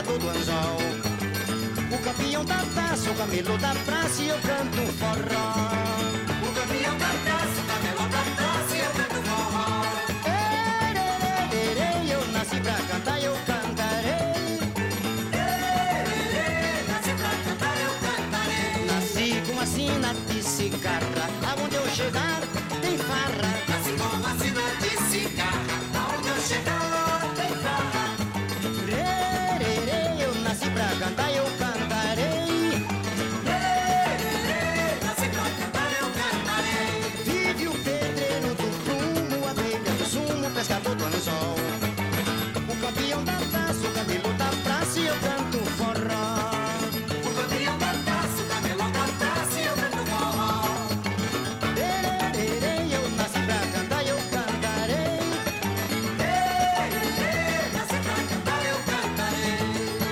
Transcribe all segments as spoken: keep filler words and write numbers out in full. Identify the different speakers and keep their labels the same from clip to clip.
Speaker 1: pescador do anzol. O campeão da taça, o camelo da praça e eu canto forró.
Speaker 2: O campeão da taça, o camelo da praça e eu canto forró.
Speaker 1: Ererê, eu nasci pra cantar, eu cantarei.
Speaker 2: Ererê, nasci pra cantar, eu cantarei.
Speaker 1: Nasci com uma sina de cigarra, aonde eu chegar tem farra.
Speaker 2: Nasci com uma sina de cigarra, aonde eu chegar tem farra.
Speaker 1: Ererê, eu nasci pra cantar, eu cantarei.
Speaker 2: Ererê, nasci pra cantar, eu cantarei.
Speaker 1: Vive o pedreiro do prumo, a abelha do sumo, o pescador do anzol. O campeão da taça, o camelo da praça e eu canto forró.
Speaker 2: O campeão da taça, o camelo da praça e eu canto forró.
Speaker 1: Ererê, eu nasci pra cantar, eu cantarei.
Speaker 2: Ererê, nasci pra cantar, eu cantarei.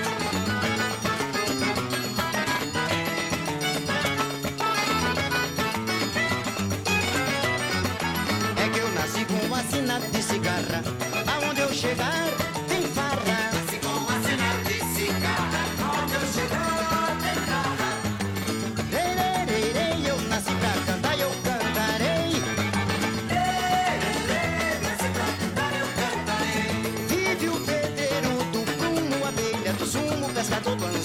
Speaker 1: É que eu nasci com uma sina de cigarra, aonde eu chegar tem farra.
Speaker 2: Nasci com uma sina de cigarra, aonde eu chegar tem farra.
Speaker 1: Ererê, eu nasci pra cantar, eu cantarei.
Speaker 2: Ererê, nasci pra cantar, eu cantarei.
Speaker 1: Vive o pedreiro do prumo, a abelha do sumo, o pescador do anzol.